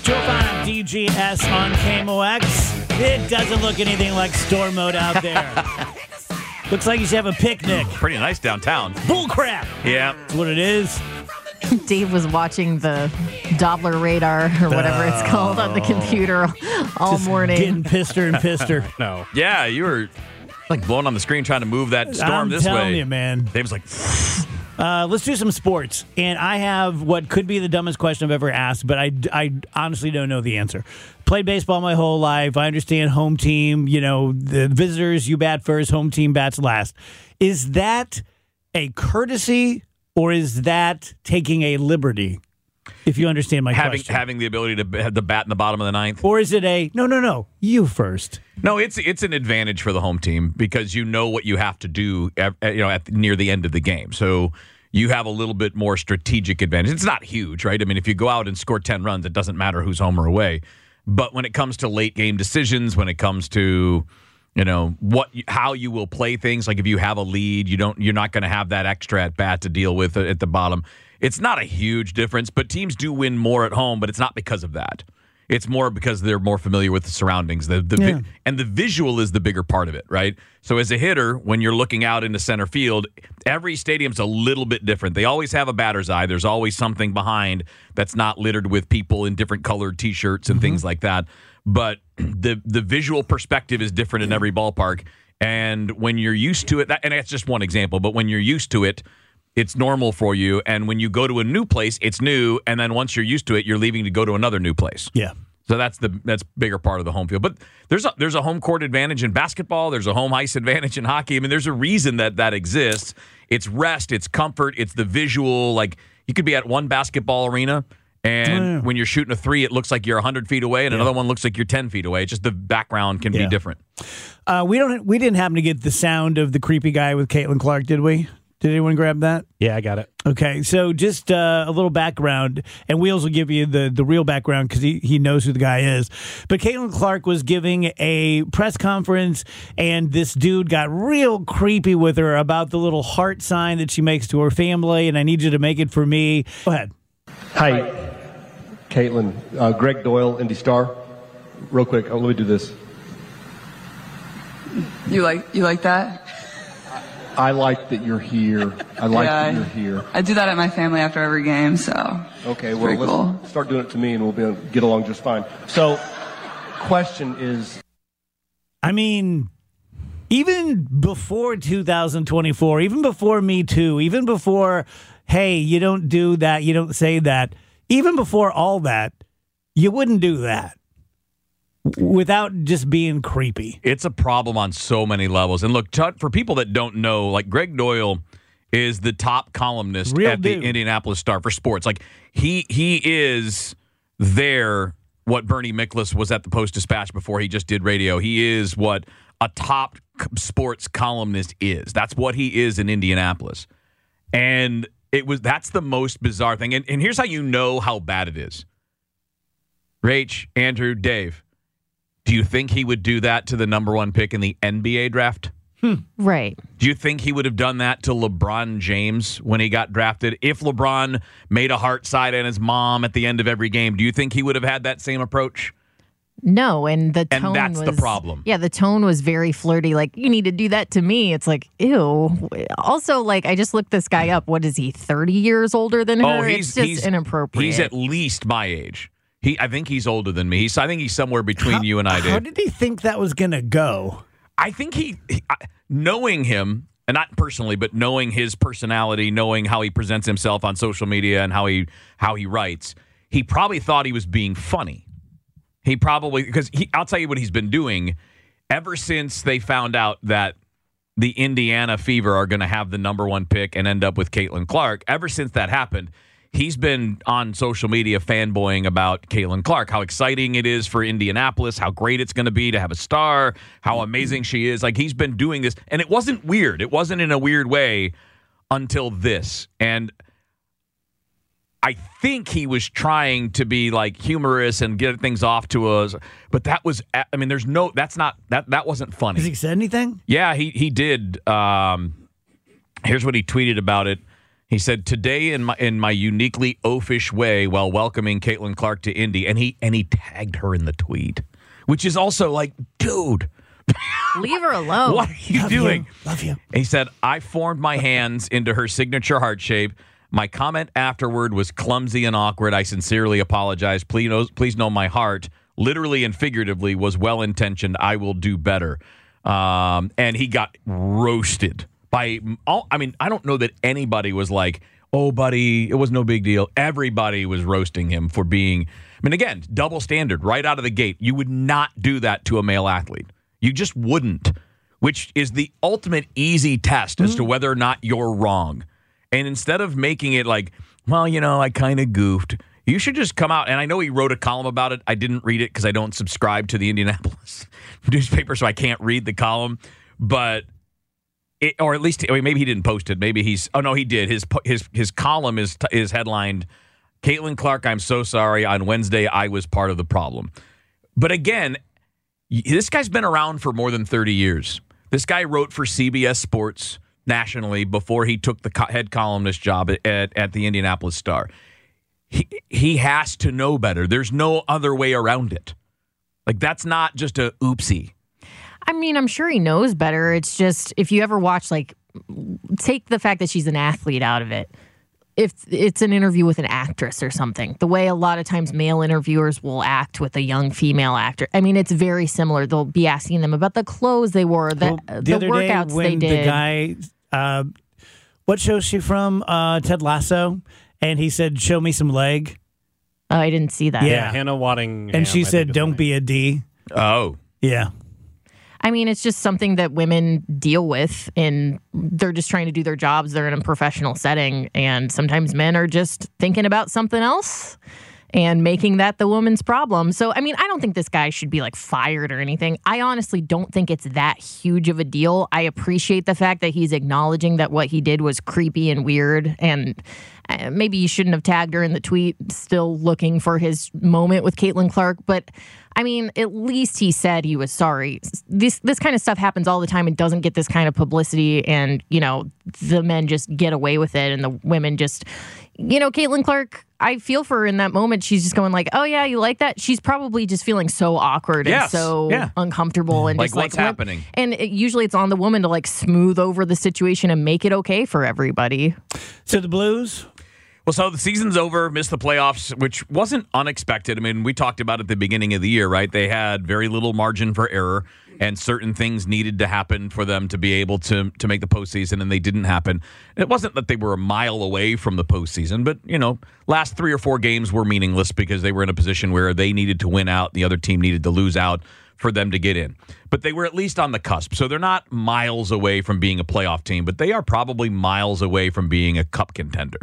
205 DGS on KMOX. It doesn't look anything like storm mode out there. Looks like you should have a picnic. Pretty nice downtown. Bullcrap. Yeah. That's what it is. Dave was watching the Doppler radar or whatever it's called on the computer all Just morning. Getting pisser and pisser. No. Yeah, you were like blowing on the screen trying to move that storm this way. I'm telling you, man. Dave's like, let's do some sports. And I have what could be the dumbest question I've ever asked, but I honestly don't know the answer. Played baseball my whole life. I understand home team, the visitors, you bat first, home team bats last. Is that a courtesy or is that taking a liberty? If you understand my question. Having the ability to have the bat in the bottom of the ninth. Or is it a, no, you first? No, it's an advantage for the home team because you know what you have to do near the end of the game. So you have a little bit more strategic advantage. It's not huge, right? I mean, if you go out and score 10 runs, it doesn't matter who's home or away. But when it comes to late game decisions, when it comes to how you will play things, like if you have a lead, you're not going to have that extra at bat to deal with at the bottom. It's not a huge difference, but teams do win more at home, but it's not because of that. It's more because they're more familiar with the surroundings. And the visual is the bigger part of it, right? So as a hitter, when you're looking out into center field, every stadium's a little bit different. They always have a batter's eye. There's always something behind that's not littered with people in different colored T-shirts and things like that. But the visual perspective is different in every ballpark. And when you're used to it, and that's just one example, but when you're used to it, it's normal for you. And when you go to a new place, it's new. And then once you're used to it, you're leaving to go to another new place. Yeah. So that's bigger part of the home field. But there's a home court advantage in basketball. There's a home ice advantage in hockey. I mean, there's a reason that exists. It's rest. It's comfort. It's the visual. Like, you could be at one basketball arena, and when you're shooting a three, it looks like you're 100 feet away, and another one looks like you're 10 feet away. It's just the background can be different. We didn't happen to get the sound of the creepy guy with Caitlin Clark, did we? Did anyone grab that? Yeah, I got it. Okay, so just a little background, and Wheels will give you the real background because he knows who the guy is. But Caitlin Clark was giving a press conference, and this dude got real creepy with her about the little heart sign that she makes to her family, and I need you to make it for me. Go ahead. Hi, Caitlin. Greg Doyle, Indy Star. Real quick, let me do this. You like that? I like that you're here. I like that you're here. I do that at my family after every game, so. Okay, well, let's start doing it to me and we'll be able to get along just fine. So, question is. I mean, even before 2024, even before Me Too, even before, hey, you don't do that, you don't say that, even before all that, you wouldn't do that without just being creepy. It's a problem on so many levels. And look, for people that don't know, like Greg Doyle is the top columnist at the Indianapolis Star for sports. Like he is there what Bernie Miklasz was at the Post-Dispatch before he just did radio. He is what a top sports columnist is. That's what he is in Indianapolis. And that's the most bizarre thing. And here's how you know how bad it is. Rach, Andrew, Dave. Do you think he would do that to the number one pick in the NBA draft? Right. Do you think he would have done that to LeBron James when he got drafted? If LeBron made a heart sign on his mom at the end of every game, do you think he would have had that same approach? No, and the tone that's the problem. Yeah, the tone was very flirty. Like, you need to do that to me. It's like, ew. Also, like, I just looked this guy up. What is he, 30 years older than her? It's just inappropriate. He's at least my age. I think he's older than me. I think he's somewhere between you and I, Dave. How did he think that was going to go? I think knowing him, and not personally, but knowing his personality, knowing how he presents himself on social media and how he writes, he probably thought he was being funny. Because I'll tell you what he's been doing ever since they found out that the Indiana Fever are going to have the number one pick and end up with Caitlin Clark. Ever since that happened, he's been on social media fanboying about Caitlin Clark, how exciting it is for Indianapolis, how great it's going to be to have a star, how amazing she is. Like, he's been doing this, and it wasn't weird. It wasn't in a weird way until this. And I think he was trying to be like humorous and get things off to us, but that was, I mean, that wasn't funny. Has he said anything? Yeah, he did. Here's what he tweeted about it. He said, today in my uniquely oafish way while welcoming Caitlin Clark to Indy, and he tagged her in the tweet, which is also like, dude. Leave her alone. What are you doing? Love you. He said, I formed my hands into her signature heart shape. My comment afterward was clumsy and awkward. I sincerely apologize. Please know my heart, literally and figuratively, was well-intentioned. I will do better. And he got roasted. I don't know that anybody was like, oh, buddy, it was no big deal. Everybody was roasting him for being, again, double standard right out of the gate. You would not do that to a male athlete. You just wouldn't, which is the ultimate easy test as to whether or not you're wrong. And instead of making it like, well, I kind of goofed, you should just come out. And I know he wrote a column about it. I didn't read it because I don't subscribe to the Indianapolis newspaper, so I can't read the column. But or at least, maybe he didn't post it. Maybe he did. His column is headlined, Caitlin Clark, I'm so sorry. On Wednesday, I was part of the problem. But again, this guy's been around for more than 30 years. This guy wrote for CBS Sports nationally before he took the head columnist job at the Indianapolis Star. He has to know better. There's no other way around it. Like, that's not just a oopsie. I'm sure he knows better. It's just, if you ever watch, take the fact that she's an athlete out of it. If it's an interview with an actress or something, the way a lot of times male interviewers will act with a young female actor, it's very similar. They'll be asking them about the clothes they wore, the workouts they did. The guy, what show is she from? Ted Lasso. And he said, show me some leg. Oh, I didn't see that. Yeah, Hannah Waddingham. And she said, don't be a D. Oh. Yeah. It's just something that women deal with, and they're just trying to do their jobs. They're in a professional setting, and sometimes men are just thinking about something else and making that the woman's problem. So, I don't think this guy should be fired or anything. I honestly don't think it's that huge of a deal. I appreciate the fact that he's acknowledging that what he did was creepy and weird, and maybe he shouldn't have tagged her in the tweet, still looking for his moment with Caitlin Clark. But, at least he said he was sorry. This kind of stuff happens all the time and doesn't get this kind of publicity, and, the men just get away with it, and the women just, Caitlin Clark, I feel for her in that moment. She's just going oh, yeah, you like that? She's probably just feeling so awkward and so uncomfortable. And just what's happening? And usually it's on the woman to smooth over the situation and make it okay for everybody. So the Blues? Well, so the season's over, missed the playoffs, which wasn't unexpected. We talked about it at the beginning of the year, right? They had very little margin for error, and certain things needed to happen for them to be able to make the postseason, and they didn't happen. It wasn't that they were a mile away from the postseason, but, last 3 or 4 games were meaningless because they were in a position where they needed to win out, the other team needed to lose out for them to get in. But they were at least on the cusp. So they're not miles away from being a playoff team, but they are probably miles away from being a cup contender.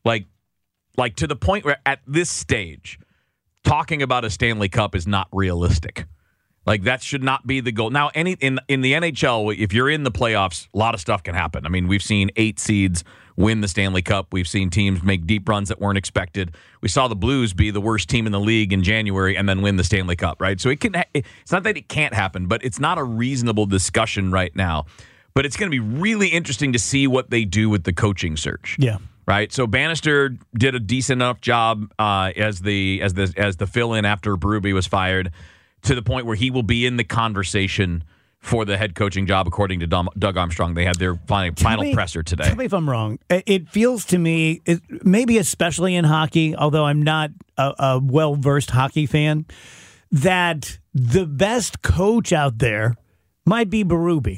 Like to the point where at this stage, talking about a Stanley Cup is not realistic. That should not be the goal. Now, in the NHL, if you're in the playoffs, a lot of stuff can happen. We've seen 8 seeds win the Stanley Cup. We've seen teams make deep runs that weren't expected. We saw the Blues be the worst team in the league in January and then win the Stanley Cup, right? So it's not that it can't happen, but it's not a reasonable discussion right now. But it's going to be really interesting to see what they do with the coaching search. Yeah. Right, so Bannister did a decent enough job as the fill-in after Berube was fired, to the point where he will be in the conversation for the head coaching job, according to Doug Armstrong. They had their final presser today. Tell me if I'm wrong. It feels to me, maybe especially in hockey, although I'm not a well-versed hockey fan, that the best coach out there might be Berube.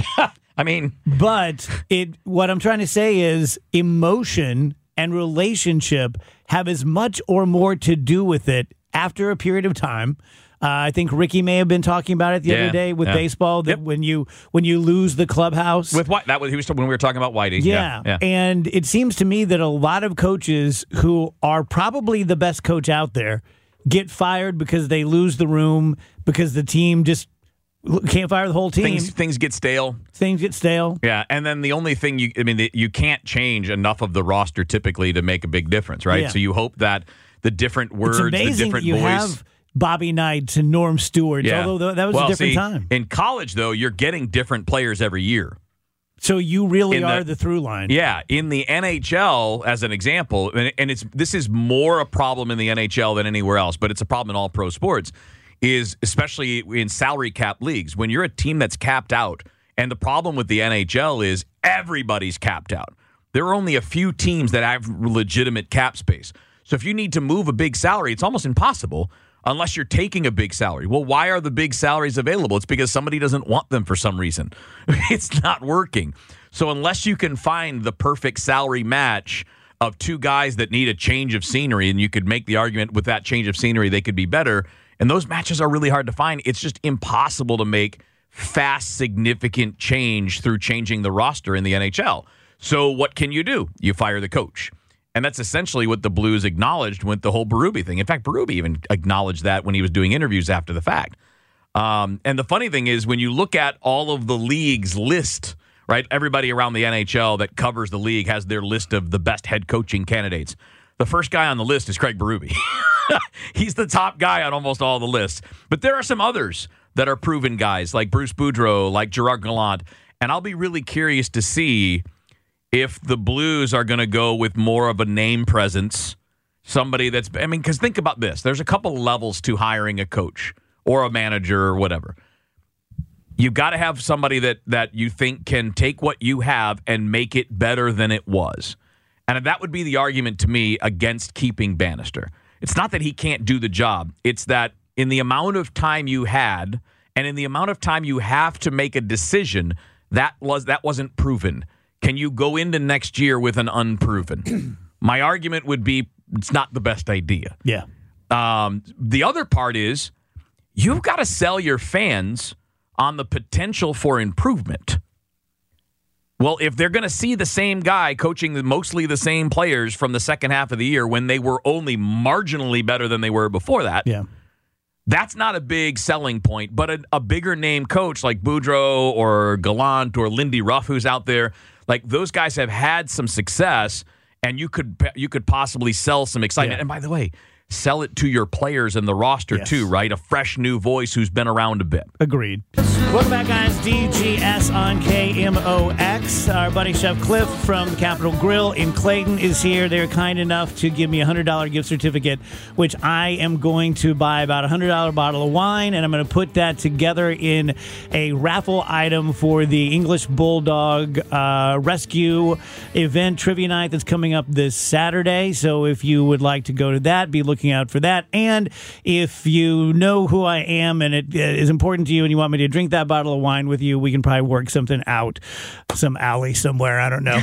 But what I'm trying to say is emotion and relationship have as much or more to do with it after a period of time. I think Ricky may have been talking about it the other day with baseball, that when you lose the clubhouse. With what? That was when we were talking about Whitey. Yeah. And it seems to me that a lot of coaches who are probably the best coach out there get fired because they lose the room, because the team just can't fire the whole team. Things get stale. Things get stale. Yeah, and then the only thing you can't change enough of the roster typically to make a big difference, right? Yeah. So you hope that the different words, it's amazing the different that you voice. Have Bobby Knight and Norm Stewart, although that was a different time. In college, though, you're getting different players every year. So you really are the through line. Yeah, in the NHL, as an example, and this is more a problem in the NHL than anywhere else, but it's a problem in all pro sports, is especially in salary cap leagues. When you're a team that's capped out, and the problem with the NHL is everybody's capped out. There are only a few teams that have legitimate cap space. So if you need to move a big salary, it's almost impossible unless you're taking a big salary. Well, why are the big salaries available? It's because somebody doesn't want them for some reason. It's not working. So unless you can find the perfect salary match of two guys that need a change of scenery, and you could make the argument with that change of scenery, they could be better, and those matches are really hard to find. It's just impossible to make fast, significant change through changing the roster in the NHL. So what can you do? You fire the coach. And that's essentially what the Blues acknowledged with the whole Berube thing. In fact, Berube even acknowledged that when he was doing interviews after the fact. And the funny thing is, when you look at all of the league's list, right, everybody around the NHL that covers the league has their list of the best head coaching candidates. The first guy on the list is Craig Berube. He's the top guy on almost all the lists. But there are some others that are proven guys, like Bruce Boudreau, like Gerard Gallant. And I'll be really curious to see if the Blues are going to go with more of a name presence, somebody that's, I mean, because think about this. There's a couple levels to hiring a coach or a manager or whatever. You've got to have somebody that you think can take what you have and make it better than it was. And that would be the argument to me against keeping Bannister. It's not that he can't do the job. It's that in the amount of time you had and in the amount of time you have to make a decision, that wasn't proven. Can you go into next year with an unproven? My argument would be it's not the best idea. Yeah. The other part is you've got to sell your fans on the potential for improvement. Well, if they're going to see the same guy coaching mostly the same players from the second half of the year when they were only marginally better than they were before that, that's not a big selling point. But a bigger name coach like Boudreau or Gallant or Lindy Ruff, who's out there, like those guys have had some success, and you could possibly sell some excitement. And by the way, sell it to your players and the roster too, right? A fresh new voice who's been around a bit. Agreed. Welcome back, guys. DGS on KMOX. Our buddy Chef Cliff from the Capitol Grill in Clayton is here. They're kind enough to give me a $100 gift certificate, which I am going to buy about a $100 bottle of wine, and I'm going to put that together in a raffle item for the English Bulldog Rescue event trivia night that's coming up this Saturday. So if you would like to go to that, be looking out for that. And if you know who I am and it is important to you and you want me to drink that bottle of wine with you, we can probably work something out. Some alley somewhere. I don't know.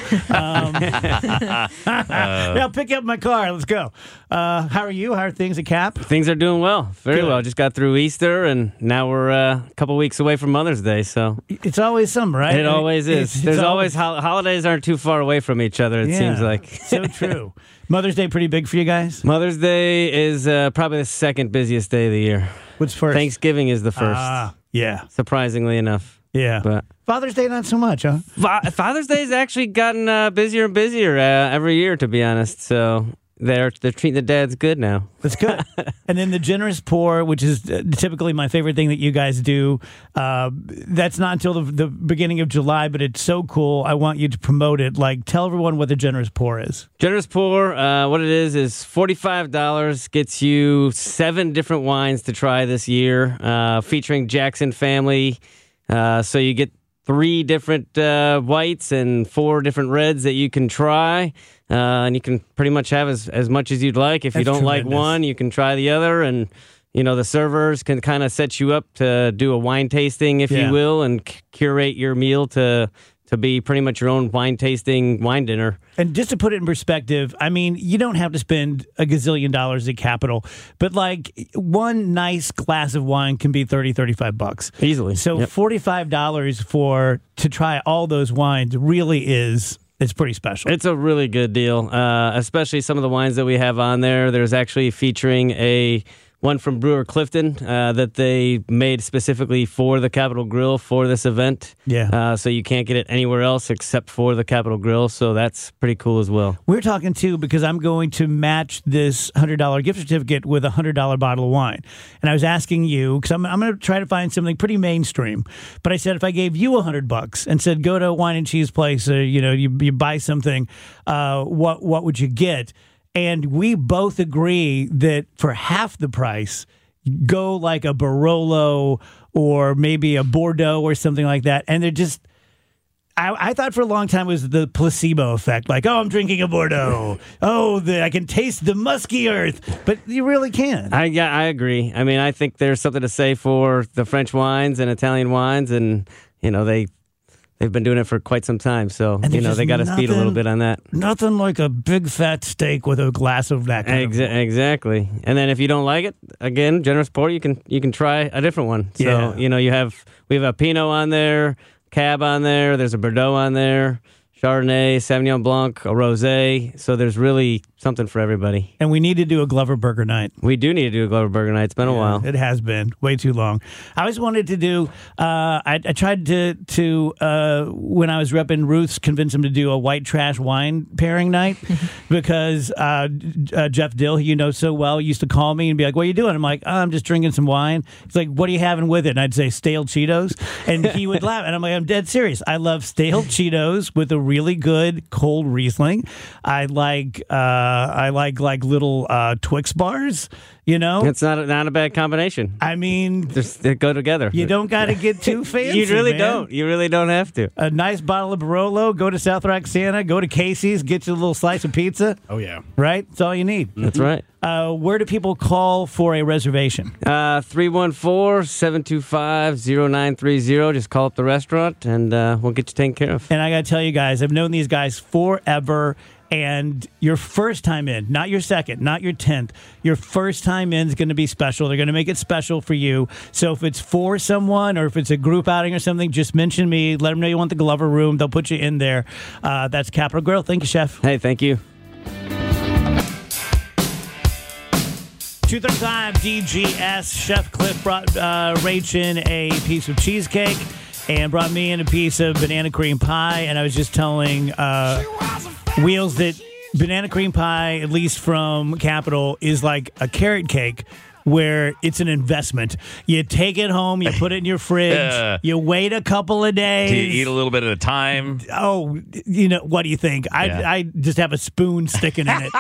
Yeah, pick up my car. Let's go. How are you? How are things at Cap? Things are doing well. Very well. Just got through Easter, and now we're a couple weeks away from Mother's Day. So it's always summer, right? It always is. There's always holidays aren't too far away from each other, it seems like. So true. Mother's Day pretty big for you guys? Mother's Day is probably the second busiest day of the year. What's first? Thanksgiving is the first. Yeah. Surprisingly enough. Yeah. But Father's Day, not so much, huh? Father's Day has actually gotten busier and busier every year, to be honest. So they're treating the dads good now. That's good. And then the generous pour, which is typically my favorite thing that you guys do. That's not until the beginning of July, but it's so cool. I want you to promote it. Like, tell everyone what the generous pour is. Generous pour, what it is $45, gets you 7 different wines to try this year, featuring Jackson family. So you get 3 different whites and 4 different reds that you can try. And you can pretty much have as much as you'd like. If you don't like one, you can try the other. And, you know, the servers can kind of set you up to do a wine tasting, if you will, and curate your meal to be pretty much your own wine tasting wine dinner. And just to put it in perspective, I mean, you don't have to spend a gazillion dollars at Capitol, but like one nice glass of wine can be $30-$35 easily. So $45 to try all those wines really is. It's pretty special. It's a really good deal, especially some of the wines that we have on there. There's actually featuring a one from Brewer Clifton that they made specifically for the Capitol Grill for this event. Yeah. So you can't get it anywhere else except for the Capitol Grill. So that's pretty cool as well. We're talking, too, because I'm going to match this $100 gift certificate with a $100 bottle of wine. And I was asking you, because I'm going to try to find something pretty mainstream. But I said, if I gave you $100 and said, go to a wine and cheese place, you buy something, what would you get? And we both agree that for half the price, go like a Barolo or maybe a Bordeaux or something like that. And they're just, I thought for a long time it was the placebo effect. Like, oh, I'm drinking a Bordeaux. Oh, I can taste the musky earth. But you really can. I agree. I mean, I think there's something to say for the French wines and Italian wines. And, they've been doing it for quite some time. So, they got to speed a little bit on that. Nothing like a big fat steak with a glass of that kind of Exactly. And then if you don't like it, again, generous pour, you can try a different one. So, Yeah. we have a Pinot on there, Cab on there, there's a Bordeaux on there, Chardonnay, Sauvignon Blanc, a Rosé. So there's really something for everybody. And we need to do a Glover Burger night. We do need to do a Glover Burger night. It's been a while. It has been way too long. I always wanted to do. I tried to when I was repping Ruth's, convince him to do a white trash wine pairing night because Jeff Dill, who you know so well, used to call me and be like, "What are you doing?" I'm like, "Oh, I'm just drinking some wine." He's like, "What are you having with it?" And I'd say stale Cheetos, and he would laugh. And I'm like, "I'm dead serious. I love stale Cheetos with a really good cold Riesling. I like little Twix bars, It's not a bad combination. I mean, They go together. you don't got to get too fancy. You really man. don't. You really don't have to. A nice bottle of Barolo, go to South Roxana, go to Casey's, get you a little slice of pizza. Oh, yeah. Right? That's all you need. That's right. Where do people call for a reservation? 314-725-0930. Just call up the restaurant, and we'll get you taken care of. And I got to tell you guys, I've known these guys forever. And your first time in, not your second, not your 10th, your first time in is going to be special. They're going to make it special for you. So if it's for someone or if it's a group outing or something, just mention me. Let them know you want the Glover Room. They'll put you in there. That's Capitol Grill. Thank you, Chef. Hey, thank you. 235 DGS. Chef Cliff brought Rach in a piece of cheesecake and brought me in a piece of banana cream pie. And I was just telling Wheels that banana cream pie, at least from Capitol, is like a carrot cake where it's an investment. You take it home, you put it in your fridge, you wait a couple of days. Do you eat a little bit at a time? Oh, what do you think? I just have a spoon sticking in it.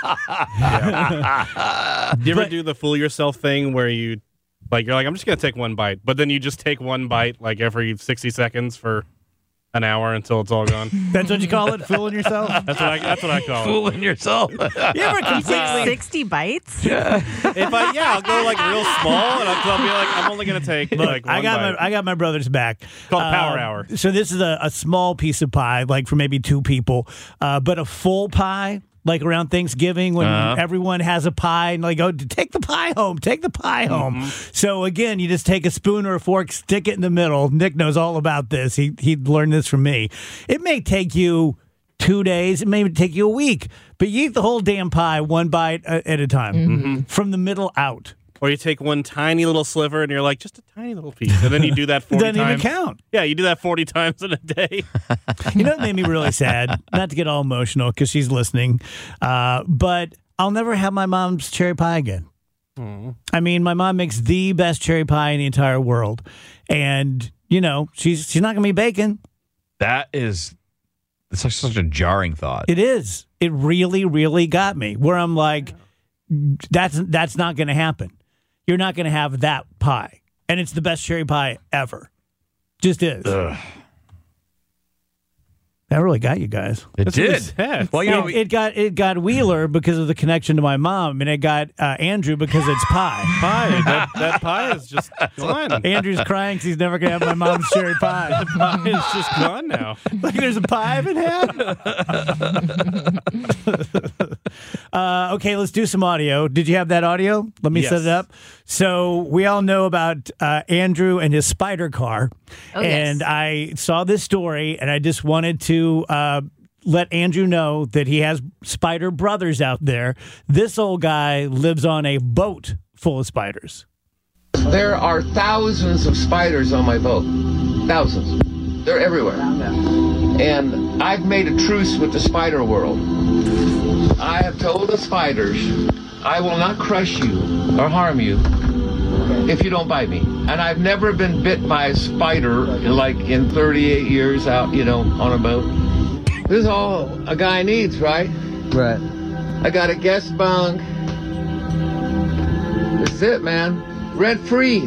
Do you ever do the fool yourself thing where you're like, I'm just going to take one bite, but then you just take one bite like every 60 seconds for an hour until it's all gone? That's what you call it? Fooling yourself? That's what I call it. Fooling yourself. You ever completely... 60 bites? I'll go like real small, and I'll be like, I'm only going to take like one bite. I got my brother's back. Called Power Hour. So this is a small piece of pie, like for maybe two people, but a full pie. Like around Thanksgiving when everyone has a pie and like, oh, take the pie home. So again, you just take a spoon or a fork, stick it in the middle. Nick knows all about this. He learned this from me. It may take you 2 days. It may take you a week, but you eat the whole damn pie one bite at a time from the middle out. Or you take one tiny little sliver and you're like, just a tiny little piece. And then you do that 40 times. It doesn't even count. Yeah, you do that 40 times in a day. You know what made me really sad? Not to get all emotional because she's listening, but I'll never have my mom's cherry pie again. I mean, my mom makes the best cherry pie in the entire world. And, she's not going to be baking. It's such a jarring thought. It is. It really, really got me where I'm like, that's not going to happen. You're not going to have that pie. And it's the best cherry pie ever. Just is. Ugh. That really got you guys. It did. Well, it got Wheeler because of the connection to my mom, and it got Andrew because it's pie. That pie is just gone. Andrew's crying because he's never going to have my mom's cherry pie. The pie is just gone now. Like there's a pie I haven't had. Okay, let's do some audio. Did you have that audio? Let me set it up. So we all know about Andrew and his spider car. Oh, yes. And I saw this story, and I just wanted to let Andrew know that he has spider brothers out there. This old guy lives on a boat full of spiders. There are thousands of spiders on my boat. Thousands. They're everywhere. And I've made a truce with the spider world. I have told the spiders, I will not crush you or harm you if you don't bite me. And I've never been bit by a spider like in 38 years out, on a boat. This is all a guy needs, right? Right. I got a guest bunk. This is it, man. Rent free.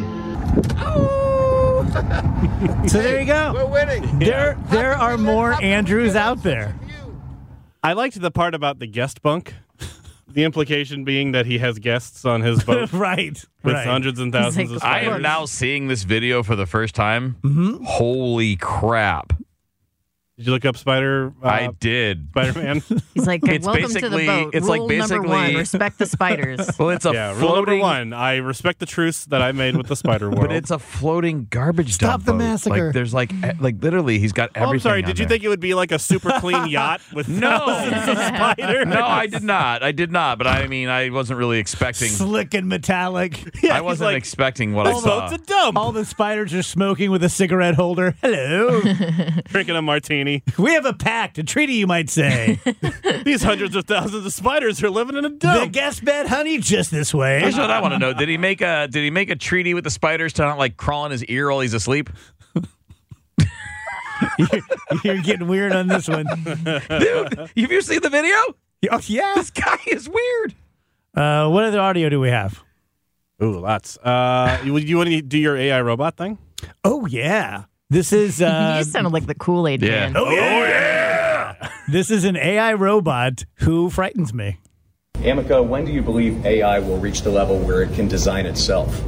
So there you go. We're winning. There are more Andrews out there. I liked the part about the guest bunk. The implication being that he has guests on his boat Right. with right. hundreds and thousands of I spiders. am now seeing this video for the first time. Mm-hmm. Holy crap. Did you look up Spider? I did. Spider-Man. He's like, It's welcome to the basically- boat. it's Rule like number basically- 1, respect the spiders. Well, it's a Yeah, rule number floating 1. I respect the truce that I made with the spider world. But it's a floting garbage Stop dump the boat. massacre. Like there's like literally he's got everything. I'm sorry, on did you there. think it would be like a super clean yacht with thousands of spiders? No, I did not. I did not. But I mean, I wasn't really expecting. Slick and metallic. Yeah, I he's wasn't like, expecting what I this saw. boat's a dump. All the spiders are smoking with a cigarette holder. Hello. Drinking a martini. We have a pact, a treaty, you might say. These hundreds of thousands of spiders are living in a The dump. guest bed, honey, just this way. Here's what I want to know: Did he make a treaty with the spiders to not like crawl in his ear while he's asleep? You're getting weird on this one. Dude, have you seen the video? Oh, yeah. This guy is weird. What other audio do we have? Ooh, lots. You want to do your AI robot thing? Oh, yeah. This is You just sounded like the Kool-Aid man. oh yeah. This is an AI robot who frightens me. Amica, when do you believe AI will reach the level where it can design itself?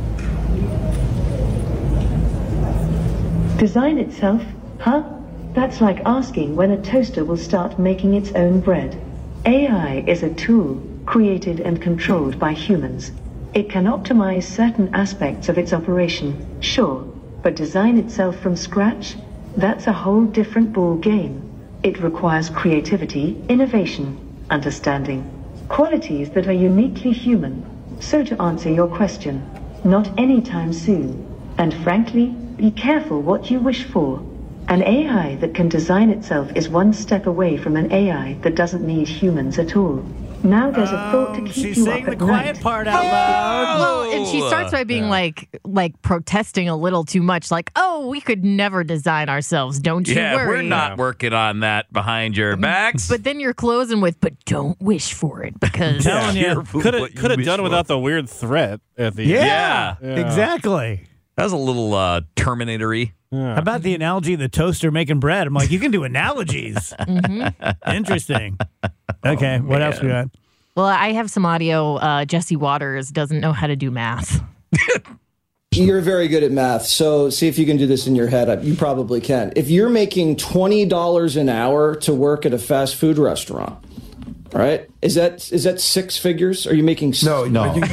Design itself? Huh? That's like asking when a toaster will start making its own bread. AI is a tool created and controlled by humans. It can optimize certain aspects of its operation, sure, but design itself from scratch? That's a whole different ball game. It requires creativity, innovation, understanding, qualities that are uniquely human. So to answer your question, not anytime soon. And frankly, be careful what you wish for. An AI that can design itself is one step away from an AI that doesn't need humans at all. Now there's a thought to keep She's you saying up the at quiet night. part out loud. Well, and she starts by being like protesting a little too much, like, "Oh, we could never design ourselves. Don't you Yeah, worry." we're not working on that behind your backs. But then you're closing with, "But don't wish for it because." Telling you. Careful Could what have you wish done for. without the weird threat at the Yeah, Yeah. exactly. That was a little Terminator-y. How about the analogy of the toaster making bread? I'm like, you can do analogies. Interesting. Okay, what else we got? Well, I have some audio. Jesse Waters doesn't know how to do math. You're very good at math, so see if you can do this in your head. You probably can. If you're making $20 an hour to work at a fast food restaurant, right? Is that six figures? Are you making No. 50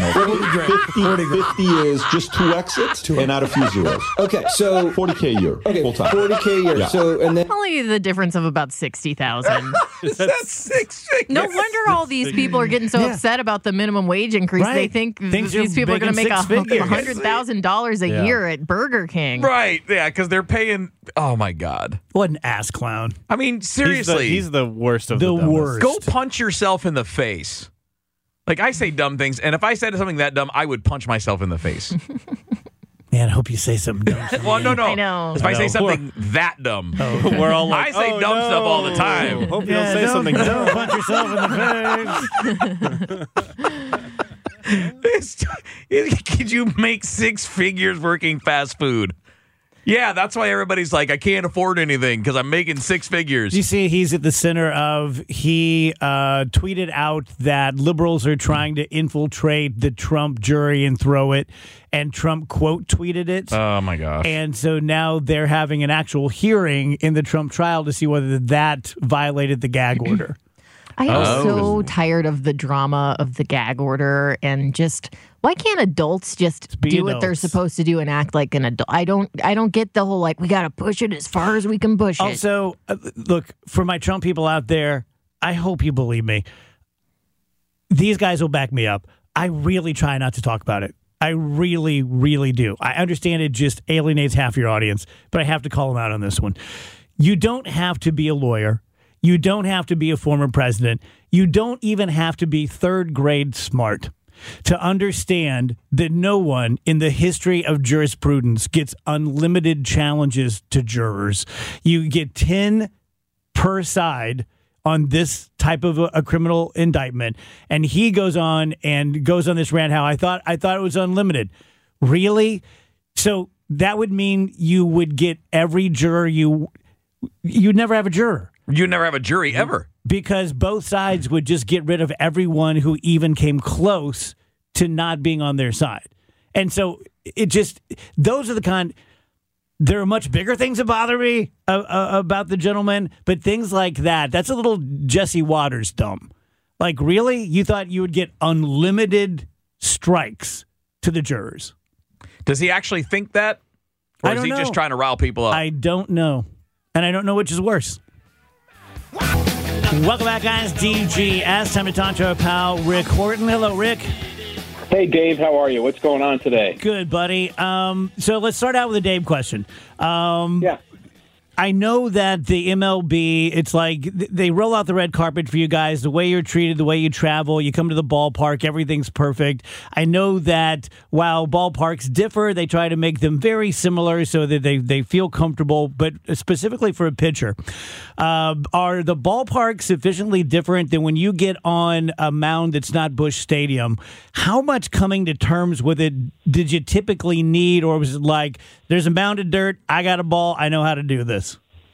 is just 2 exits and add a few zeros. Okay, so 40K a year, okay, full time. 40K a year. Yeah. So and then Only the difference of about 60,000. Is that 6 figures? No wonder all these people are getting so upset about the minimum wage increase. Right. They think Thinks these you're people are going to make making six figures. $100,000 a year at Burger King. Right, yeah, because they're paying. Oh my God! What an ass clown. I mean, seriously, he's the worst of The the dumbest. worst. go punch yourself in the face. Like, I say dumb things, and if I said something that dumb, I would punch myself in the face. Man, I hope you say something dumb. Well, no. I know. If I say No. something that dumb, We're all like, I say "Oh, dumb no. stuff all the time. Hope you don't say something Don't dumb. punch yourself in the face. Could you make 6 figures working fast food? Yeah, that's why everybody's like, I can't afford anything because I'm making 6 figures. You see, he's at the center of, he tweeted out that liberals are trying to infiltrate the Trump jury and throw it, and Trump quote tweeted it. Oh my gosh. And so now they're having an actual hearing in the Trump trial to see whether that violated the gag order. I am so tired of the drama of the gag order and just why can't adults just Be do what they're adults. supposed to do and act like an adult? I don't get the whole like we got to push it as far as we can push it. Also, look, for my Trump people out there, I hope you believe me. These guys will back me up. I really try not to talk about it. I really, really do. I understand it just alienates half your audience, but I have to call them out on this one. You don't have to be a lawyer. You don't have to be a former president. You don't even have to be third grade smart to understand that no one in the history of jurisprudence gets unlimited challenges to jurors. You get 10 per side on this type of a criminal indictment, and he goes on this rant how I thought it was unlimited. Really? So that would mean you would get every juror you'd never have a juror. You'd never have a jury ever. Because both sides would just get rid of everyone who even came close to not being on their side. And so those are the kind. There are much bigger things that bother me about the gentleman, but things like that's a little Jesse Waters dumb. Like, really? You thought you would get unlimited strikes to the jurors? Does he actually think that? Or is he just trying to rile people up? I don't know. And I don't know which is worse. Welcome back, guys. DGS. Time to talk to our pal, Rick Horton. Hello, Rick. Hey, Dave. How are you? What's going on today? Good, buddy. So let's start out with a Dave question. Yeah. I know that the MLB, it's like they roll out the red carpet for you guys, the way you're treated, the way you travel, you come to the ballpark, everything's perfect. I know that while ballparks differ, they try to make them very similar so that they feel comfortable, but specifically for a pitcher. Are the ballparks sufficiently different than when you get on a mound that's not Busch Stadium? How much coming to terms with it did you typically need, or was it like, there's a mound of dirt, I got a ball, I know how to do this?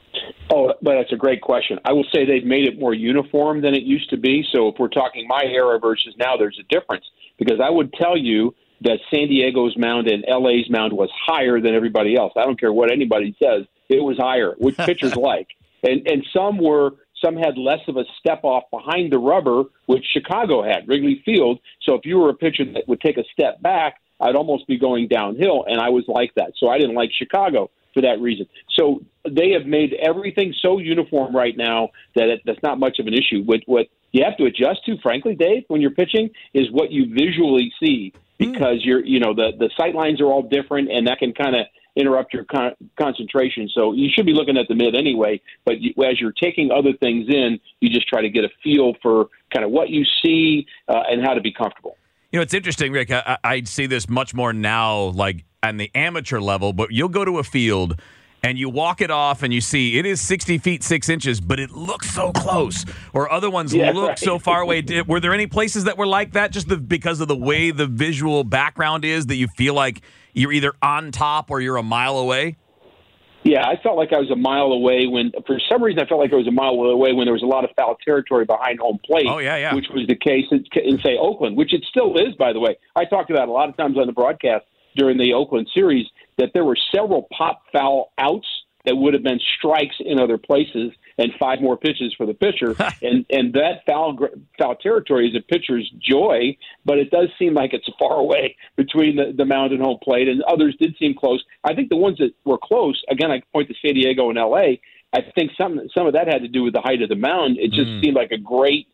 Oh, but that's a great question. I will say they've made it more uniform than it used to be. So if we're talking my era versus now, there's a difference. Because I would tell you that San Diego's mound and LA's mound was higher than everybody else. I don't care what anybody says. It was higher, which pitchers like. And some had less of a step off behind the rubber, which Chicago had, Wrigley Field. So if you were a pitcher that would take a step back, I'd almost be going downhill, and I was like that. So I didn't like Chicago for that reason. So they have made everything so uniform right now that that's not much of an issue. What you have to adjust to, frankly, Dave, when you're pitching, is what you visually see, because the sight lines are all different, and that can kind of interrupt your concentration. So you should be looking at the mid anyway, but as you're taking other things in, you just try to get a feel for kind of what you see and how to be comfortable. You know, it's interesting, Rick. I see this much more now, like on the amateur level, but you'll go to a field and you walk it off and you see it is 60 feet, 6 inches, but it looks so close. Or other ones look so far away. Were there any places that were like that just because of the way the visual background is that you feel like you're either on top or you're a mile away? Yeah, I felt like I was a mile away for some reason, I felt like I was a mile away when there was a lot of foul territory behind home plate. Oh, yeah. Which was the case in, say, Oakland, which it still is, by the way. I talked about a lot of times on the broadcast during the Oakland series that there were several pop foul outs that would have been strikes in other places and 5 more pitches for the pitcher. and that foul territory is a pitcher's joy, but it does seem like it's far away between the mound and home plate, and others did seem close. I think the ones that were close, again, I point to San Diego and L.A., I think some of that had to do with the height of the mound. It just seemed like a great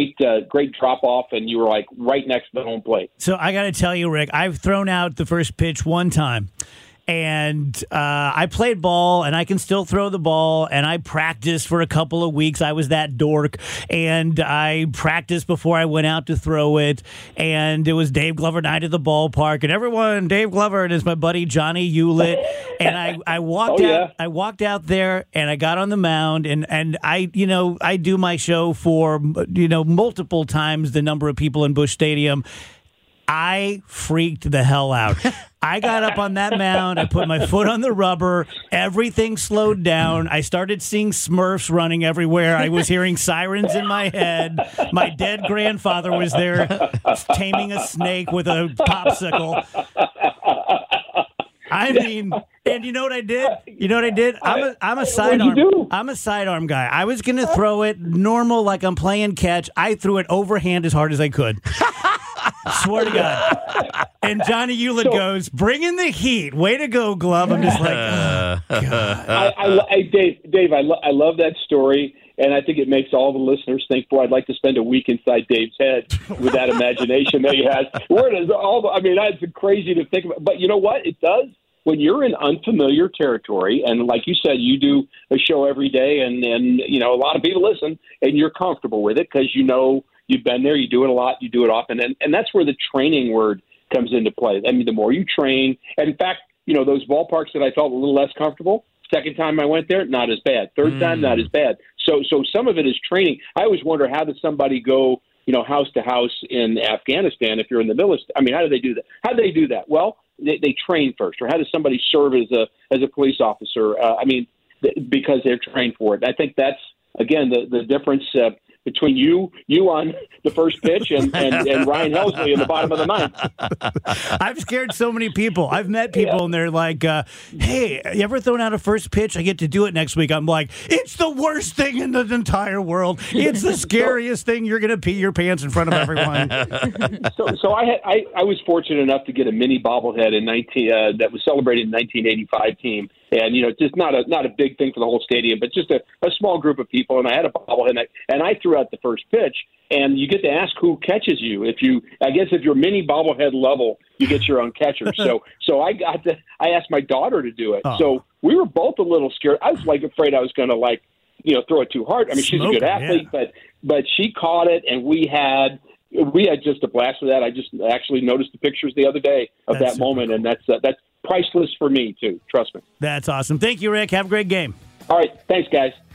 drop off, and you were like right next to the home plate. So I got to tell you, Rick, I've thrown out the first pitch one time. And I played ball, and I can still throw the ball, and I practiced for a couple of weeks. I was that dork, and I practiced before I went out to throw it, and it was Dave Glover night at the ballpark, and everyone, Dave Glover, and it's my buddy Johnny Hewlett, and I walked out. I walked out there, and I got on the mound, and I do my show for multiple times the number of people in Busch Stadium. I freaked the hell out. I got up on that mound. I put my foot on the rubber. Everything slowed down. I started seeing Smurfs running everywhere. I was hearing sirens in my head. My dead grandfather was there taming a snake with a popsicle. I mean, and you know what I did? I'm a sidearm. I'm a sidearm guy. I was going to throw it normal like I'm playing catch. I threw it overhand as hard as I could. Swear to God. And Johnny Hewlett goes, bring in the heat. Way to go, Glove. I'm just like, oh, God. Dave, I love that story. And I think it makes all the listeners think, boy, I'd like to spend a week inside Dave's head with that imagination that he has. Where does that's crazy to think about. But you know what? It does. When you're in unfamiliar territory, and like you said, you do a show every day, and a lot of people listen, and you're comfortable with it because you've been there, you do it a lot, you do it often, and that's where the training word comes into play. I mean, the more you train, and in fact, those ballparks that I felt a little less comfortable, second time I went there, not as bad. Third time, not as bad. So some of it is training. I always wonder, how does somebody go, house to house in Afghanistan if you're in the military? I mean, how do they do that? How do they do that? Well, they train first. Or how does somebody serve as a police officer? Because they're trained for it. I think that's, again, the difference between you on the first pitch and Ryan Helsley in the bottom of the ninth. I've scared so many people. I've met people and they're like, hey, you ever thrown out a first pitch? I get to do it next week. I'm like, it's the worst thing in the entire world. It's the scariest thing. You're going to pee your pants in front of everyone. So I was fortunate enough to get a mini bobblehead that was celebrated in 1985 team. And, just not a big thing for the whole stadium, but just a small group of people. And I had a bobblehead, and I threw out the first pitch. And you get to ask who catches you. If you're mini bobblehead level, you get your own catcher. So I asked my daughter to do it. Oh. So we were both a little scared. I was afraid I was going to throw it too hard. I mean, she's a good athlete, but she caught it, and we had just a blast with that. I just actually noticed the pictures the other day of that moment, and that's priceless for me too. Trust me. That's awesome. Thank you, Rick. Have a great game. All right. Thanks, guys.